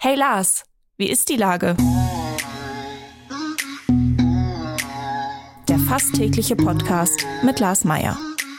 Hey Lars, wie ist die Lage? Der fast tägliche Podcast mit Lars Meyer.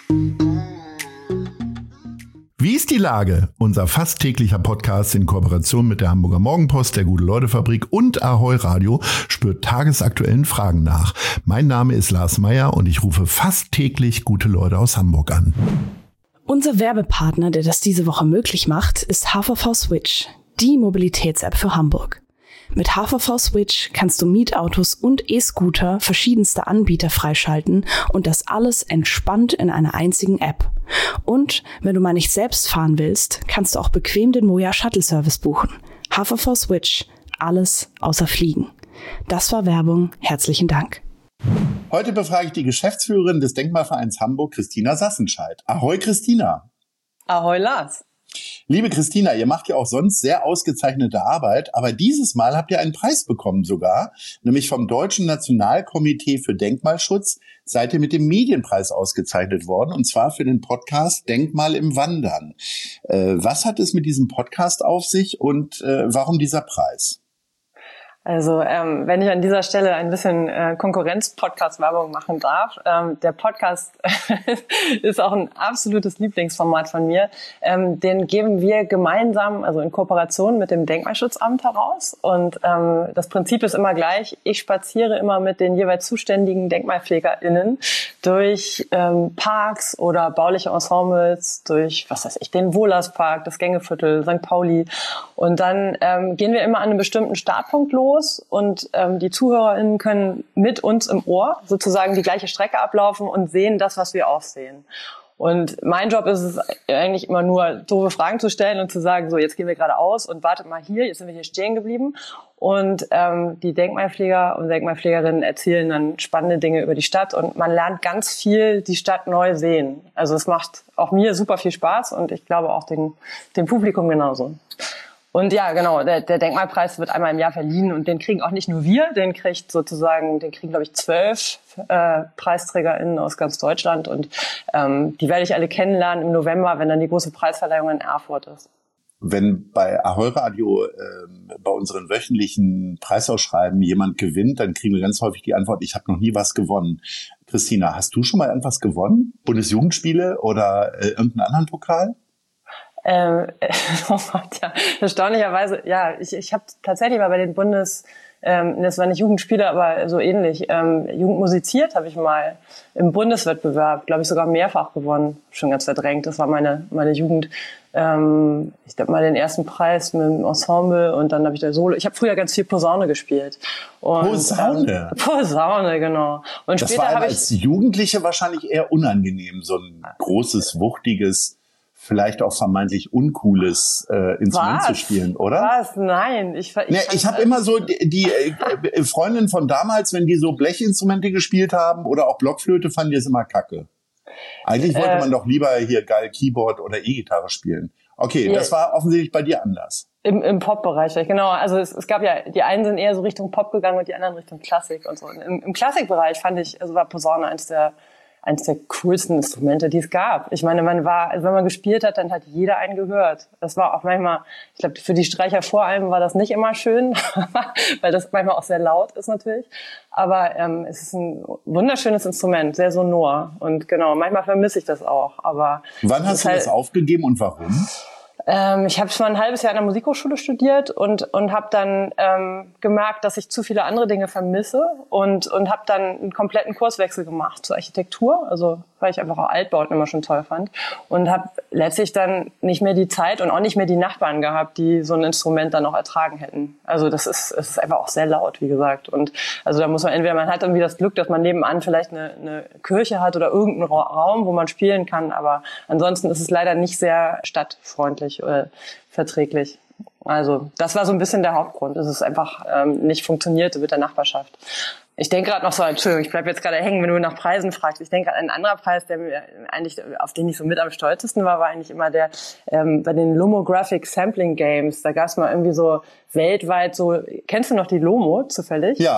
Wie ist die Lage? Unser fast täglicher Podcast in Kooperation mit der Hamburger Morgenpost, der Gute-Leute-Fabrik und Ahoi Radio spürt tagesaktuellen Fragen nach. Mein Name ist Lars Meyer und ich rufe fast täglich gute Leute aus Hamburg an. Unser Werbepartner, der das diese Woche möglich macht, ist HVV Switch, die Mobilitäts-App für Hamburg. Mit HVV Switch kannst du Mietautos und E-Scooter verschiedenster Anbieter freischalten und das alles entspannt in einer einzigen App. Und wenn du mal nicht selbst fahren willst, kannst du auch bequem den Moja Shuttle Service buchen. HVV Switch, alles außer Fliegen. Das war Werbung. Herzlichen Dank. Heute befrage ich die Geschäftsführerin des Denkmalvereins Hamburg, Christina Sassenscheid. Ahoi, Christina. Ahoi, Lars. Liebe Christina, ihr macht ja auch sonst sehr ausgezeichnete Arbeit, aber dieses Mal habt ihr einen Preis bekommen sogar, nämlich vom Deutschen Nationalkomitee für Denkmalschutz seid ihr mit dem Medienpreis ausgezeichnet worden, und zwar für den Podcast Denkmal im Wandern. Was hat es mit diesem Podcast auf sich und warum dieser Preis? Also wenn ich an dieser Stelle ein bisschen Konkurrenz-Podcast-Werbung machen darf, der Podcast ist auch ein absolutes Lieblingsformat von mir. Den geben wir gemeinsam, also in Kooperation mit dem Denkmalschutzamt heraus. Und das Prinzip ist immer gleich. Ich spaziere immer mit den jeweils zuständigen DenkmalpflegerInnen durch Parks oder bauliche Ensembles, durch, was weiß ich, den Wohlerspark, das Gängeviertel, St. Pauli. Und dann gehen wir immer an einem bestimmten Startpunkt los. Und die ZuhörerInnen können mit uns im Ohr sozusagen die gleiche Strecke ablaufen und sehen das, was wir auch sehen. Und mein Job ist es eigentlich immer nur, doofe Fragen zu stellen und zu sagen, so, jetzt gehen wir geradeaus und wartet mal hier, jetzt sind wir hier stehen geblieben. Und die Denkmalpfleger und Denkmalpflegerinnen erzählen dann spannende Dinge über die Stadt und man lernt ganz viel die Stadt neu sehen. Also es macht auch mir super viel Spaß und ich glaube auch dem Publikum genauso. Und ja, genau, der Denkmalpreis wird einmal im Jahr verliehen und den kriegen auch nicht nur wir, den kriegen, glaube ich, 12 PreisträgerInnen aus ganz Deutschland und die werde ich alle kennenlernen im November, wenn dann die große Preisverleihung in Erfurt ist. Wenn bei Ahoi Radio bei unseren wöchentlichen Preisausschreiben jemand gewinnt, dann kriegen wir ganz häufig die Antwort, ich habe noch nie was gewonnen. Christina, hast du schon mal irgendwas gewonnen? Bundesjugendspiele oder irgendeinen anderen Pokal? Oh Gott, ja. Erstaunlicherweise, ja, ich habe tatsächlich mal bei den das war nicht Jugendspiele, aber so ähnlich, Jugend musiziert habe ich mal im Bundeswettbewerb, glaube ich, sogar mehrfach gewonnen, schon ganz verdrängt, das war meine Jugend. Ich habe mal den ersten Preis mit dem Ensemble und dann habe ich da Solo. Ich habe früher ganz viel Posaune gespielt. Und, Posaune? Posaune, genau. Und das später war habe als Jugendliche wahrscheinlich eher unangenehm, so ein großes, wuchtiges, vielleicht auch vermeintlich uncooles Instrument zu spielen, oder? Was? Nein. Ich habe immer so die Freundinnen von damals, wenn die so Blechinstrumente gespielt haben oder auch Blockflöte, fanden die es immer kacke. Eigentlich wollte man doch lieber hier geil Keyboard oder E-Gitarre spielen. Okay, das war offensichtlich bei dir anders. Im Pop-Bereich, genau. Also es gab ja, die einen sind eher so Richtung Pop gegangen und die anderen Richtung Klassik und so. Und im Klassikbereich fand ich, also war Posaune eins der coolsten Instrumente, die es gab. Ich meine, wenn man gespielt hat, dann hat jeder einen gehört. Das war auch manchmal, ich glaube, für die Streicher vor allem war das nicht immer schön, weil das manchmal auch sehr laut ist natürlich. Aber es ist ein wunderschönes Instrument, sehr sonor. Und genau, manchmal vermisse ich das auch. Aber wann hast du das aufgegeben und warum? Ich habe mal ein halbes Jahr an der Musikhochschule studiert und habe dann gemerkt, dass ich zu viele andere Dinge vermisse und habe dann einen kompletten Kurswechsel gemacht zur Architektur, also weil ich einfach auch Altbauten immer schon toll fand und habe letztlich dann nicht mehr die Zeit und auch nicht mehr die Nachbarn gehabt, die so ein Instrument dann noch ertragen hätten. Also es ist einfach auch sehr laut, wie gesagt. Und also da muss man hat irgendwie das Glück, dass man nebenan vielleicht eine Kirche hat oder irgendeinen Raum, wo man spielen kann, aber ansonsten ist es leider nicht sehr stadtfreundlich oder verträglich. Also das war so ein bisschen der Hauptgrund, dass es einfach nicht funktionierte mit der Nachbarschaft. Ich denke gerade noch so, Entschuldigung, ich bleibe jetzt gerade hängen, wenn du nach Preisen fragst. Ich denke, ein anderer Preis, der mir eigentlich, auf den ich so mit am stolzesten war eigentlich immer der bei den Lomographic Sampling Games. Da gab es mal irgendwie so weltweit so, kennst du noch die Lomo zufällig? Ja.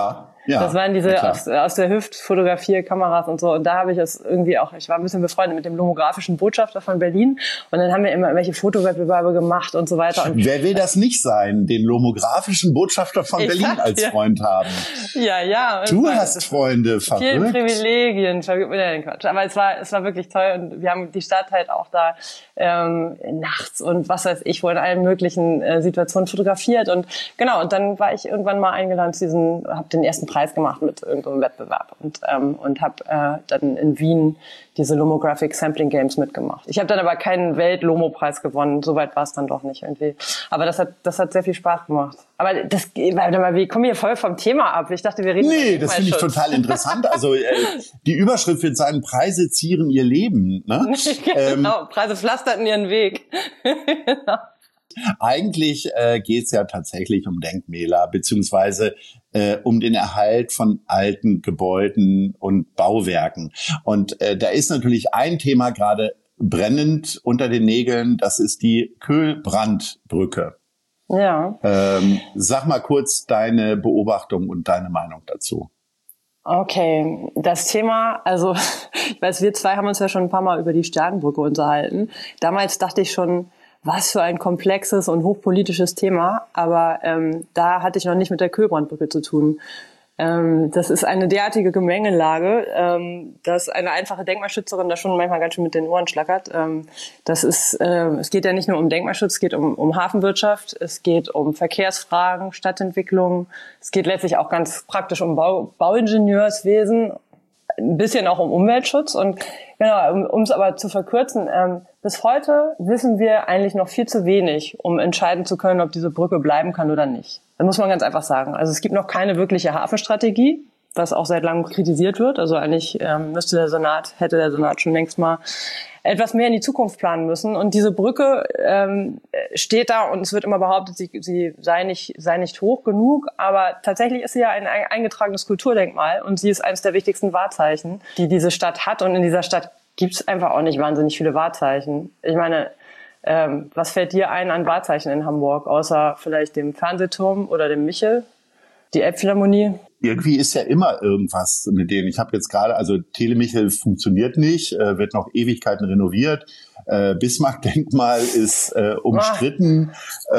Ja, das waren diese aus der Hüft-Fotografierkameras und so. Und da habe ich es irgendwie auch, ich war ein bisschen befreundet mit dem lomografischen Botschafter von Berlin. Und dann haben wir immer irgendwelche Fotowettbewerbe gemacht und so weiter. Und wer will das nicht sein, den lomografischen Botschafter von Berlin als Freund haben? Ja. Du hast Freunde, verrückt. Vielen Privilegien, vergib mir den Quatsch. Aber es war wirklich toll und wir haben die Stadt halt auch da nachts und was weiß ich, wo in allen möglichen Situationen fotografiert. Und genau, und dann war ich irgendwann mal eingeladen zu habe den ersten Preis gemacht mit irgendeinem Wettbewerb und habe dann in Wien diese Lomographic Sampling Games mitgemacht. Ich habe dann aber keinen Welt-Lomo-Preis gewonnen, soweit war es dann doch nicht irgendwie. Aber das hat sehr viel Spaß gemacht. Aber wir kommen hier voll vom Thema ab. Ich dachte, wir reden Nee, das finde ich total interessant. Also die Überschrift wird sein, Preise zieren ihr Leben. Ne? Genau, Preise pflasterten ihren Weg. Genau. Eigentlich geht's ja tatsächlich um Denkmäler, beziehungsweise um den Erhalt von alten Gebäuden und Bauwerken. Und da ist natürlich ein Thema gerade brennend unter den Nägeln, das ist die Köhlbrandbrücke. Ja. Sag mal kurz deine Beobachtung und deine Meinung dazu. Okay, das Thema, also ich weiß, wir zwei haben uns ja schon ein paar Mal über die Sternbrücke unterhalten. Damals dachte ich schon, was für ein komplexes und hochpolitisches Thema, aber da hatte ich noch nicht mit der Köhlbrandbrücke zu tun. Das ist eine derartige Gemengelage, dass eine einfache Denkmalschützerin da schon manchmal ganz schön mit den Ohren schlackert. Es geht ja nicht nur um Denkmalschutz, es geht um Hafenwirtschaft, es geht um Verkehrsfragen, Stadtentwicklung, es geht letztlich auch ganz praktisch um Bauingenieurswesen, ein bisschen auch um Umweltschutz und genau, um es aber zu verkürzen, bis heute wissen wir eigentlich noch viel zu wenig, um entscheiden zu können, ob diese Brücke bleiben kann oder nicht. Das muss man ganz einfach sagen. Also es gibt noch keine wirkliche Hafenstrategie, was auch seit langem kritisiert wird. Also eigentlich hätte der Senat schon längst mal etwas mehr in die Zukunft planen müssen. Und diese Brücke steht da und es wird immer behauptet, sie sei nicht hoch genug. Aber tatsächlich ist sie ja ein eingetragenes Kulturdenkmal und sie ist eines der wichtigsten Wahrzeichen, die diese Stadt hat. Und in dieser Stadt gibt es einfach auch nicht wahnsinnig viele Wahrzeichen. Ich meine, was fällt dir ein an Wahrzeichen in Hamburg, außer vielleicht dem Fernsehturm oder dem Michel, die Elbphilharmonie? Irgendwie ist ja immer irgendwas mit denen. Ich habe jetzt gerade, also Telemichel funktioniert nicht, wird noch Ewigkeiten renoviert. Bismarck-Denkmal ist umstritten.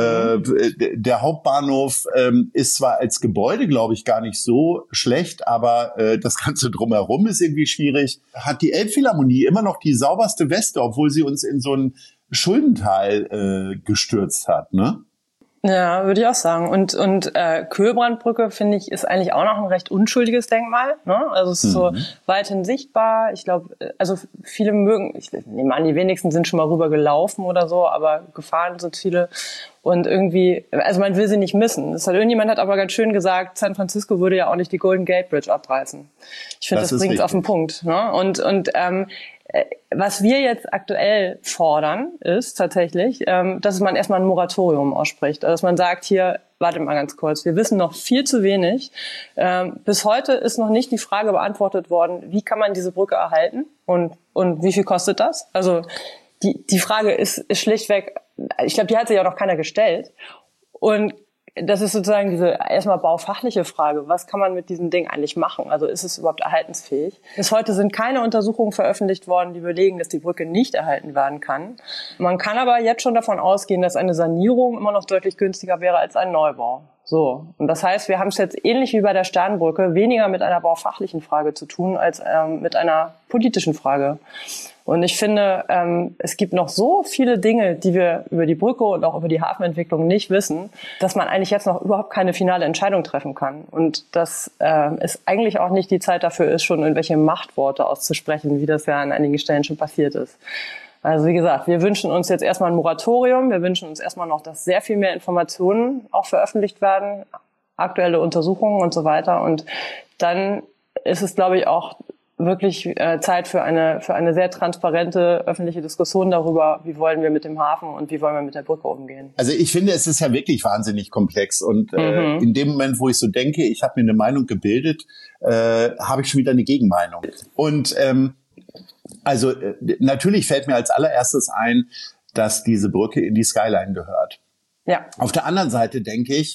Der Hauptbahnhof ist zwar als Gebäude, glaube ich, gar nicht so schlecht, aber das Ganze drumherum ist irgendwie schwierig. Hat die Elbphilharmonie immer noch die sauberste Weste, obwohl sie uns in so ein Schuldental gestürzt hat, ne? Ja, würde ich auch sagen. Und Köhlbrandbrücke, finde ich, ist eigentlich auch noch ein recht unschuldiges Denkmal. Ne? Also es ist so weithin sichtbar. Ich glaube, also viele ich nehme an, die wenigsten sind schon mal rüber gelaufen oder so, aber gefahren sind viele. Und irgendwie, also man will sie nicht missen. Irgendjemand hat aber ganz schön gesagt, San Francisco würde ja auch nicht die Golden Gate Bridge abreißen. Ich finde, das bringt es auf den Punkt. Ne? Und was wir jetzt aktuell fordern, ist tatsächlich, dass man erstmal ein Moratorium ausspricht. Also dass man sagt, hier, wartet mal ganz kurz, wir wissen noch viel zu wenig. Bis heute ist noch nicht die Frage beantwortet worden, wie kann man diese Brücke erhalten und wie viel kostet das? Also die Frage ist schlichtweg, ich glaube, die hat sich auch noch keiner gestellt. Und das ist sozusagen diese erstmal baufachliche Frage. Was kann man mit diesem Ding eigentlich machen? Also ist es überhaupt erhaltensfähig? Bis heute sind keine Untersuchungen veröffentlicht worden, die belegen, dass die Brücke nicht erhalten werden kann. Man kann aber jetzt schon davon ausgehen, dass eine Sanierung immer noch deutlich günstiger wäre als ein Neubau. So. Und das heißt, wir haben es jetzt ähnlich wie bei der Sternbrücke weniger mit einer baufachlichen Frage zu tun, als mit einer politischen Frage. Und ich finde, es gibt noch so viele Dinge, die wir über die Brücke und auch über die Hafenentwicklung nicht wissen, dass man eigentlich jetzt noch überhaupt keine finale Entscheidung treffen kann. Und dass es eigentlich auch nicht die Zeit dafür ist, schon irgendwelche Machtworte auszusprechen, wie das ja an einigen Stellen schon passiert ist. Also wie gesagt, wir wünschen uns jetzt erstmal ein Moratorium. Wir wünschen uns erstmal noch, dass sehr viel mehr Informationen auch veröffentlicht werden, aktuelle Untersuchungen und so weiter. Und dann ist es, glaube ich, auch wirklich Zeit für eine sehr transparente öffentliche Diskussion darüber, wie wollen wir mit dem Hafen und wie wollen wir mit der Brücke umgehen. Also ich finde, es ist ja wirklich wahnsinnig komplex und in dem Moment, wo ich so denke, ich habe mir eine Meinung gebildet, habe ich schon wieder eine Gegenmeinung. Und also natürlich fällt mir als allererstes ein, dass diese Brücke in die Skyline gehört. Ja. Auf der anderen Seite denke ich,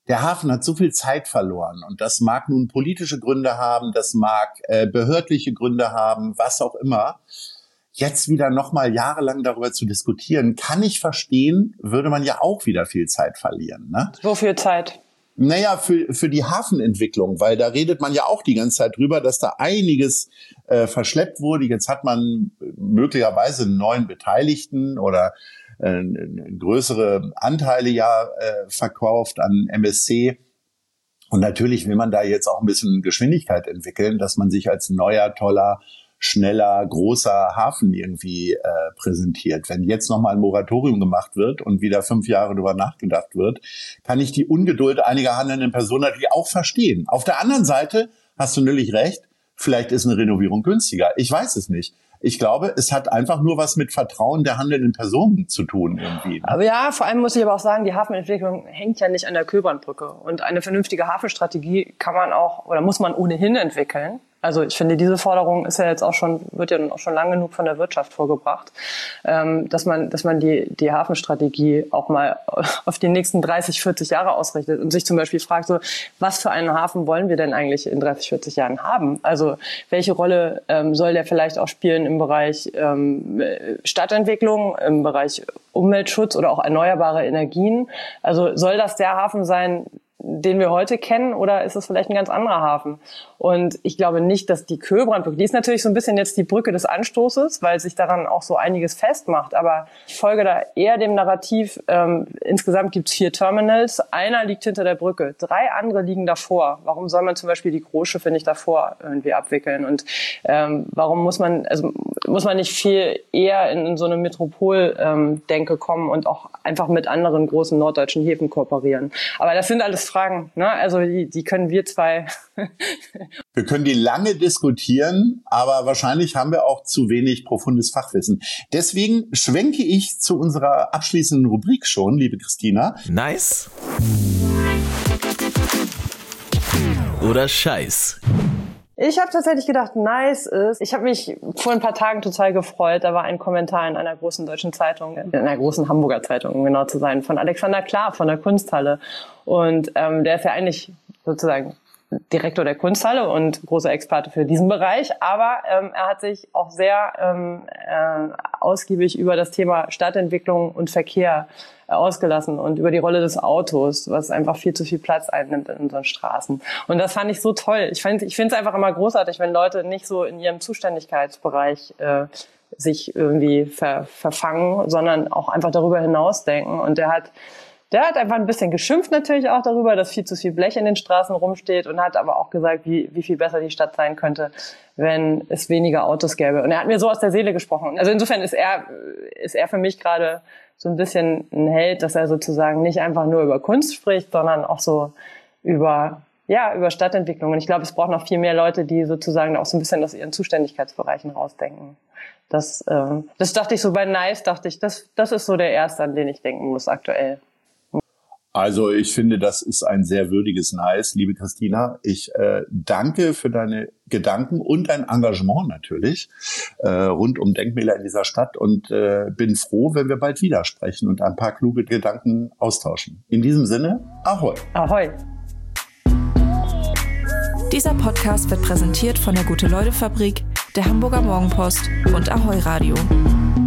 der Hafen hat so viel Zeit verloren und das mag nun politische Gründe haben, das mag behördliche Gründe haben, was auch immer. Jetzt wieder nochmal jahrelang darüber zu diskutieren, kann ich verstehen, würde man ja auch wieder viel Zeit verlieren. Ne? Wofür Zeit? Naja, für die Hafenentwicklung, weil da redet man ja auch die ganze Zeit drüber, dass da einiges verschleppt wurde. Jetzt hat man möglicherweise einen neuen Beteiligten oder größere Anteile verkauft an MSC. Und natürlich will man da jetzt auch ein bisschen Geschwindigkeit entwickeln, dass man sich als neuer, toller, schneller, großer Hafen irgendwie präsentiert. Wenn jetzt nochmal ein Moratorium gemacht wird und wieder 5 Jahre darüber nachgedacht wird, kann ich die Ungeduld einiger handelnden Personen natürlich auch verstehen. Auf der anderen Seite hast du natürlich recht, vielleicht ist eine Renovierung günstiger. Ich weiß es nicht. Ich glaube, es hat einfach nur was mit Vertrauen der handelnden Personen zu tun irgendwie. Ne? Aber ja, vor allem muss ich aber auch sagen, die Hafenentwicklung hängt ja nicht an der Köbernbrücke. Und eine vernünftige Hafenstrategie kann man auch oder muss man ohnehin entwickeln. Also ich finde, diese Forderung ist ja jetzt auch schon, wird ja auch schon lang genug von der Wirtschaft vorgebracht, dass man die Hafenstrategie auch mal auf die nächsten 30, 40 Jahre ausrichtet und sich zum Beispiel fragt, so, was für einen Hafen wollen wir denn eigentlich in 30, 40 Jahren haben? Also welche Rolle soll der vielleicht auch spielen im Bereich Stadtentwicklung, im Bereich Umweltschutz oder auch erneuerbare Energien? Also soll das der Hafen sein, den wir heute kennen, oder ist es vielleicht ein ganz anderer Hafen? Und ich glaube nicht, dass die Köbrandbrücke, die ist natürlich so ein bisschen jetzt die Brücke des Anstoßes, weil sich daran auch so einiges festmacht, aber ich folge da eher dem Narrativ, insgesamt gibt es 4 Terminals, einer liegt hinter der Brücke, 3 andere liegen davor. Warum soll man zum Beispiel die Großschiffe nicht davor irgendwie abwickeln? Und warum muss man nicht viel eher in so eine Metropol-Denke kommen und auch einfach mit anderen großen norddeutschen Häfen kooperieren? Aber das sind alles Fragen, ne? Also die können wir zwei. Wir können die lange diskutieren, aber wahrscheinlich haben wir auch zu wenig profundes Fachwissen. Deswegen schwenke ich zu unserer abschließenden Rubrik schon, liebe Christina. Nice oder Scheiß? Ich habe tatsächlich gedacht, nice ist. Ich habe mich vor ein paar Tagen total gefreut. Da war ein Kommentar in einer großen deutschen Zeitung, in einer großen Hamburger Zeitung, um genau zu sein, von Alexander Klar von der Kunsthalle. Und der ist ja eigentlich sozusagen Direktor der Kunsthalle und großer Experte für diesen Bereich. Aber er hat sich auch sehr ausgiebig über das Thema Stadtentwicklung und Verkehr ausgelassen und über die Rolle des Autos, was einfach viel zu viel Platz einnimmt in unseren Straßen. Und das fand ich so toll. Ich finde es einfach immer großartig, wenn Leute nicht so in ihrem Zuständigkeitsbereich sich irgendwie verfangen, sondern auch einfach darüber hinausdenken. Und der hat einfach ein bisschen geschimpft natürlich auch darüber, dass viel zu viel Blech in den Straßen rumsteht, und hat aber auch gesagt, wie viel besser die Stadt sein könnte, wenn es weniger Autos gäbe. Und er hat mir so aus der Seele gesprochen. Also insofern ist er für mich gerade so ein bisschen ein Held, dass er sozusagen nicht einfach nur über Kunst spricht, sondern auch so über Stadtentwicklung. Und ich glaube, es braucht noch viel mehr Leute, die sozusagen auch so ein bisschen aus ihren Zuständigkeitsbereichen rausdenken. Das dachte ich so bei Nice, das ist so der erste, an den ich denken muss aktuell. Also ich finde, das ist ein sehr würdiges Nice, liebe Christina. Ich danke für deine Gedanken und dein Engagement natürlich rund um Denkmäler in dieser Stadt und bin froh, wenn wir bald wieder sprechen und ein paar kluge Gedanken austauschen. In diesem Sinne, Ahoi. Ahoi. Dieser Podcast wird präsentiert von der Gute-Leute-Fabrik, der Hamburger Morgenpost und Ahoi Radio.